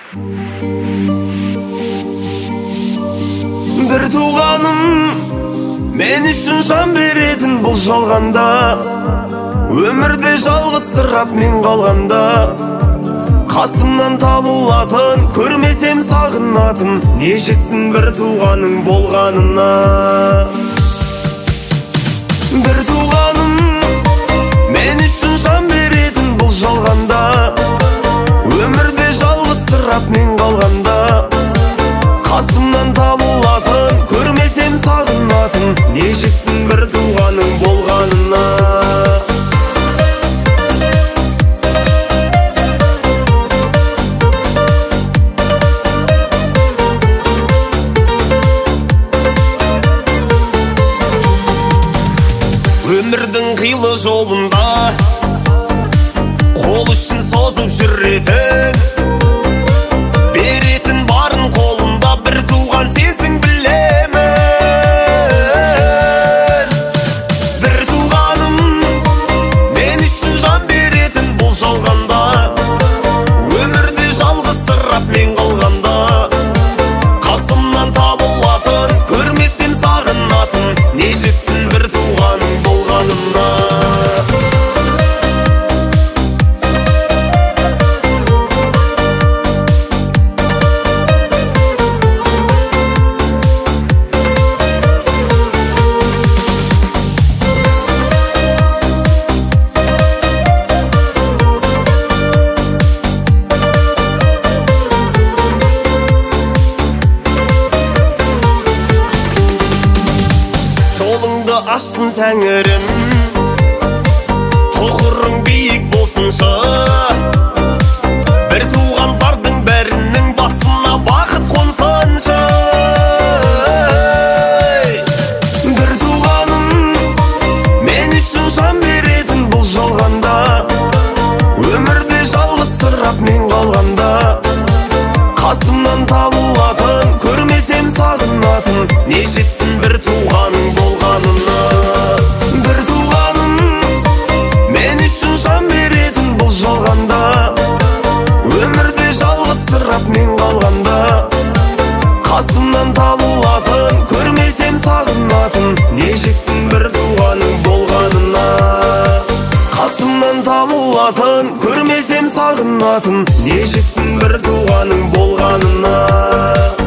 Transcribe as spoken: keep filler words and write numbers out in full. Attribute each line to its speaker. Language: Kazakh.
Speaker 1: Bir туғаным мен үшін жан беретін бұл жалғанда, өмірде жалғызсырап мен қалғанда, қасымнан табылатын, көрмесем сағынатын, не жетсін бір туғаның болғанына. Bir туғаным мен үшін жан беретін бұл жалғанда, өмірде жалғызсырап мен қалғанда, қасымнан табылатын, көрмесем сағынатын, не жетсін бір туғаның болғанына. Өмірдің қилы жолында қол үшін созып жүретін, беретін барын қолында бір туған сенсің білемін. Bir туғаным мен үшін жан беретін бұл жалғанда, өмірде жалғызсырап мен қалғанда, қасымнан табылатын, көрмесем сағынатын, не жетсін бір туғаның болғанына. Жолыңды ашсын тәңірім, тұғырың биік болсыншы, бір туғандардың бәрінің басына бақыт қонсыншы. Bir туғаным мен үшін жан беретін бұл жалғанда, өмірде жалғызсырап мен қалғанда, қасымнан табылатын, көрмесем сағынатын, не жетсін бір туғаның болғанына. Bir туғаным мен үшін жан беретін бұл жалғанда, өмірде жалғызсырап мен қалғанда, қасымнан табылатын, көрмесем сағынатын, не жетсін бір туғаның болғанына. Қасымнан табылатын, көрмесем сағынатын, не жетсін бір туғаның болғанына.